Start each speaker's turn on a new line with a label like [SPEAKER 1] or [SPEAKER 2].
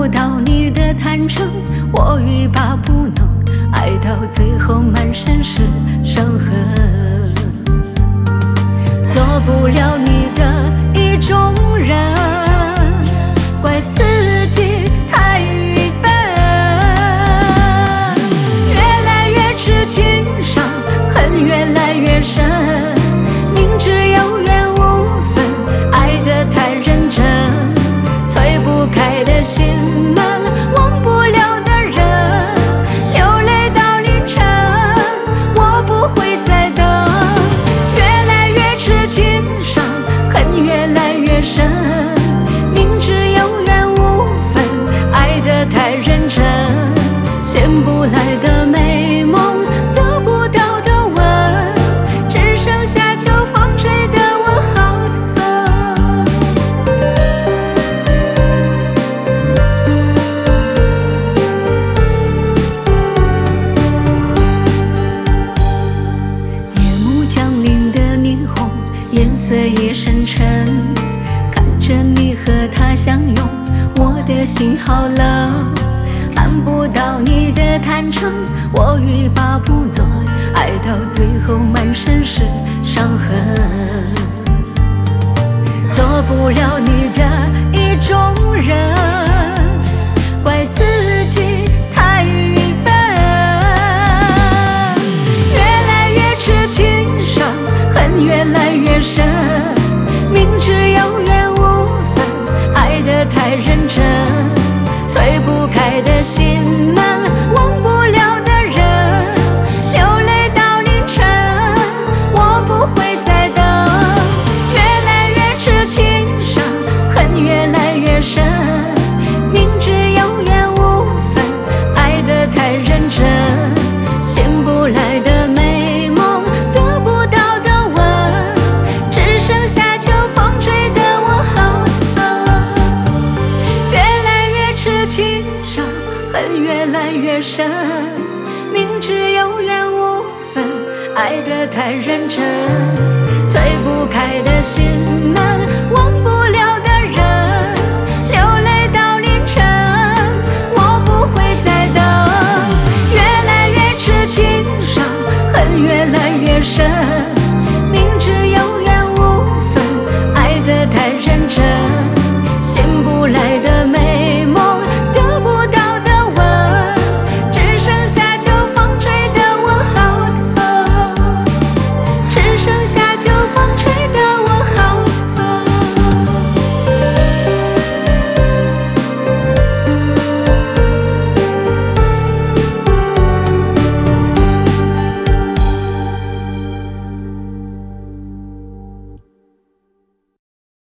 [SPEAKER 1] 不到你的坦诚，我欲罢不能，爱到最后满身是伤痕。做不了你的意中人，怪自己太愚笨。越来越痴情伤，恨越来越深，明知有缘无分，爱得太认真，推不开的心门，忘不了的人，流泪到凌晨，我不会再等。越来越痴情伤，恨越来越深，明知有缘无分，爱得太认真，醒不来的美梦，得不到的吻，只剩下秋风吹得我好疼。夜幕降临的霓虹，颜色也深沉，看着你和他相拥，我的心好冷。看不到你的坦诚，我欲罢不能，爱到最后满身是伤痕。做不了你的意中人，怪自己太愚笨。越来越痴情伤，恨越来越深，明知有缘无分，爱得太认真，推不开的心门，忘不了的人，流泪到凌晨，我不会再等。越来越痴情伤，恨越来越深，明知有缘无分，爱得太认真，醒不来的美梦，得不到的吻，只剩下秋风吹得我好疼。越来越痴情伤，恨越来越深，明知有缘无分，爱得太认真，推不开的心门，忘不